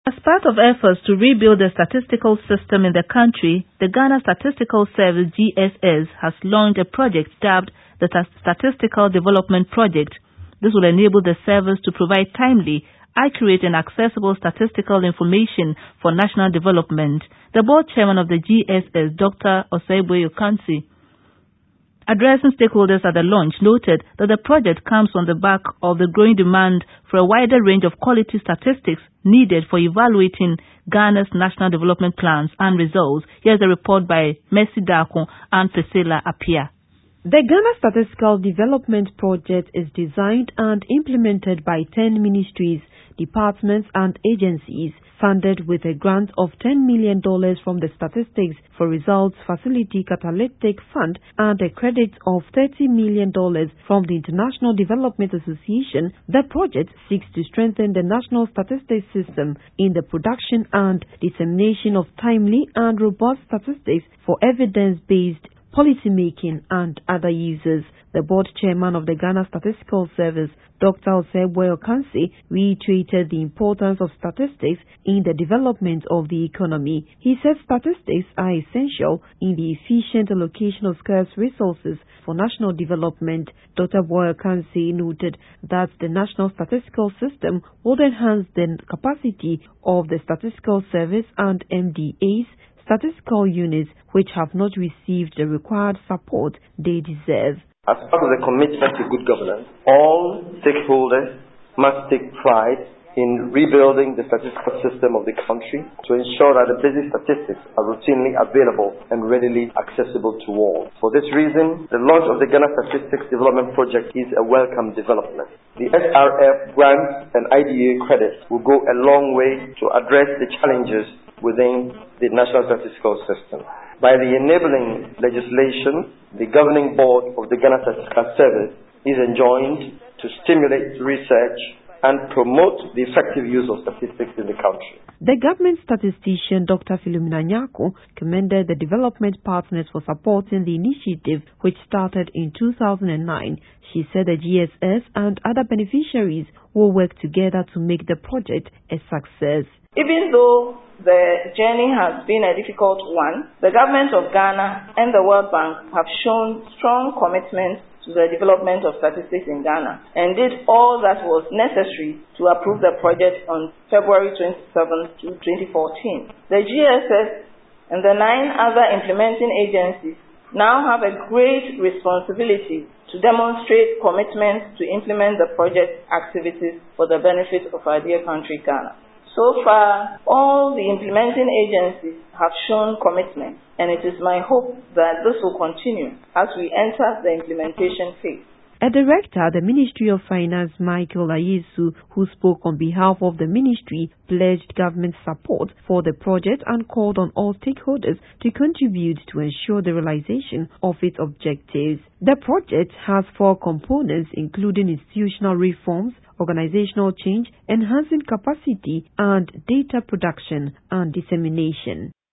As part of efforts to rebuild the statistical system in the country, the Ghana Statistical Service GSS has launched a project dubbed the Statistical Development Project. This will enable the service to provide timely, accurate and accessible statistical information for national development. The board chairman of the GSS, Dr. Osei-Boye Okansi, addressing stakeholders at the launch, noted that the project comes on the back of the growing demand for a wider range of quality statistics needed for evaluating Ghana's national development plans and results. Here's a report by Mercy Darko and Priscilla Apia. The Ghana Statistical Development Project is designed and implemented by 10 ministries, departments and agencies, funded with a grant of $10 million from the Statistics for Results Facility Catalytic Fund and a credit of $30 million from the International Development Association. The project seeks to strengthen the national statistics system in the production and dissemination of timely and robust statistics for evidence-based policymaking and other users. The board chairman of the Ghana Statistical Service, Dr. Osei-Boye Okansi, reiterated the importance of statistics in the development of the economy. He said statistics are essential in the efficient allocation of scarce resources for national development. Dr. Boye Okansi noted that the national statistical system would enhance the capacity of the Statistical Service and MDAs, statistical units which have not received the required support they deserve. As part of the commitment to good governance, all stakeholders must take pride in rebuilding the statistical system of the country to ensure that the basic statistics are routinely available and readily accessible to all. For this reason, the launch of the Ghana Statistics Development Project is a welcome development. The SRF grants and IDA credits will go a long way to address the challenges within the national statistical system. By the enabling legislation, the governing board of the Ghana Statistical Service is enjoined to stimulate research and promote the effective use of statistics in the country. The government statistician Dr. Philomena Nyako commended the development partners for supporting the initiative, which started in 2009. She said the GSS and other beneficiaries will work together to make the project a success. Even though the journey has been a difficult one, the government of Ghana and the World Bank have shown strong commitment to the development of statistics in Ghana and did all that was necessary to approve the project on February 27, 2014. The GSS and the 9 other implementing agencies now have a great responsibility to demonstrate commitment to implement the project activities for the benefit of our dear country, Ghana. So far, all the implementing agencies have shown commitment, and it is my hope that this will continue as we enter the implementation phase. A director at the Ministry of Finance, Michael Ayesu, who spoke on behalf of the ministry, pledged government support for the project and called on all stakeholders to contribute to ensure the realization of its objectives. The project has 4 components, including institutional reforms, organizational change, enhancing capacity, and data production and dissemination.